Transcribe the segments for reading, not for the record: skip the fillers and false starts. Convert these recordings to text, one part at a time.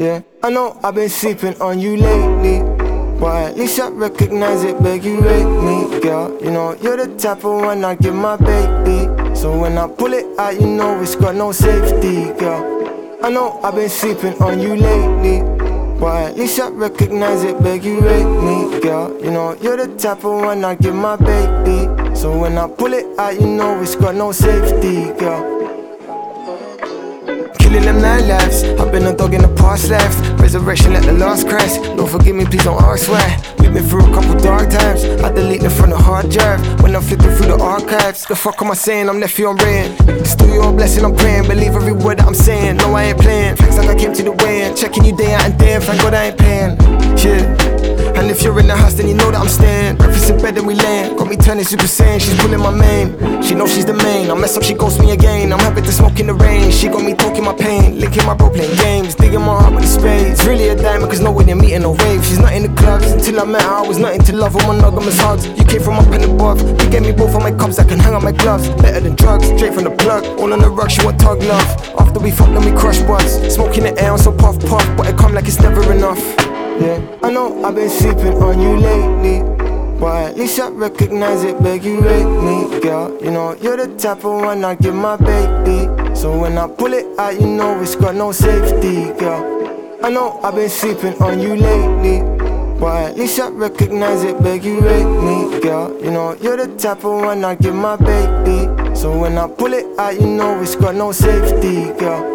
Yeah, I know I've been sleeping on you lately, but at least I recognize it, beg you rate me, girl. You know you're the type of one I give my baby, so when I pull it out, you know it's got no safety, girl. I know I've been sleeping on you lately, but at least I recognize it, beg you rate me, girl. You know you're the type of one I give my baby, so when I pull it out, you know it's got no safety, girl. Killing them 9 lives, I've been a dog in the past lives. Resurrection at the last Christ. Lord forgive me, please don't ask why. We've been through a couple dark times. I delete them from the hard drive when I'm flipping through the archives. The fuck am I saying? I'm nephew, I'm praying. Still your blessing, I'm praying. Believe every word that I'm saying. No, I ain't playing. Facts like I came to the weigh-in. Checking you day out and day in. Thank God I ain't paying. Yeah. And if you're in the house, then you know that I'm staying. Breakfast in bed, then we laying. Got me turning Super Saiyan, she's pulling my main. She knows she's the main. I mess up, she ghosts me again. I'm happy to smoke in the rain. She got me talking my pain. Linking my bro playing games. Digging my heart with the spades. Really a diamond, cause no way they're meeting no rave. She's not in the clubs. Until I met her, I was nothing to love. All monogamous hugs. You came from up and above. You gave me both of my cups, I can hang on my gloves. Better than drugs, straight from the plug. All on the rug, she want tug love. After we fuck, then we crush buds. Smoking the air, I'm so puff puff. But it come like it's never enough. Yeah, I know I've been sleeping on you lately, but at least I recognize it, beg you rate me, girl. You know you're the type of one I give my baby, so when I pull it out, you know it's got no safety, girl. I know I've been sleeping on you lately, but at least I recognize it, beg you rate me, girl. You know you're the type of one I give my baby, so when I pull it out, you know it's got no safety, girl.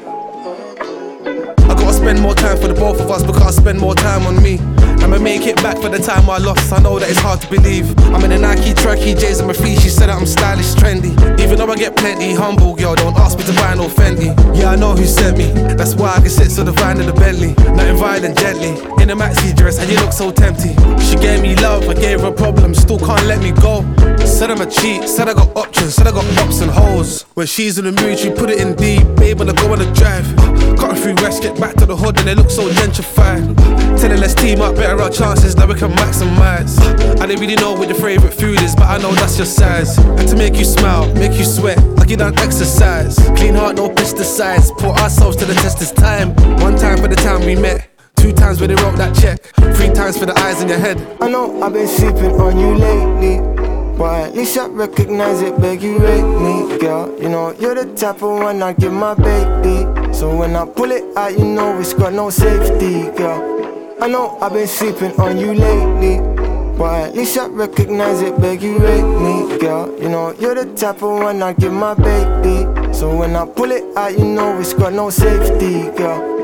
I gotta spend more time for the both of us because I spend more time on me. I'ma make it back for the time I lost. I know that it's hard to believe. I'm in a Nike, Turkey, J's and my feet. She said that I'm stylish, trendy. Even though I get plenty, humble girl, don't ask me to buy no Fendi. Yeah, I know who sent me. That's why I can sit so divine in the Bentley. Nothing violent, gently. In a maxi dress, and you look so tempting. She gave me love, I gave her problems. Still can't let me go. Said I'm a cheat, said I got options, said I got ups and holes. When she's in the mood, she put it in deep. Babe, when I go on the drive, cut her through West, get back to the hood, and they look so gentrified. Tell her let's team up, better our chances, now we can maximize. I don't really know what your favorite food is, but I know that's your size. And to make you smile, make you sweat, like you done exercise. Clean heart, no pesticides, put ourselves to the test this time. 1 time for the time we met, 2 times when they wrote that check, 3 times for the eyes in your head. I know I've been sleeping on you lately, but at least I recognize it, beg you rate me, girl. You know you're the type of one I give my baby, so when I pull it out, you know it's got no safety, girl. I know I've been sleeping on you lately, but at least I recognize it, beg you rate me, girl. You know you're the type of one I give my baby, so when I pull it out, you know it's got no safety, girl.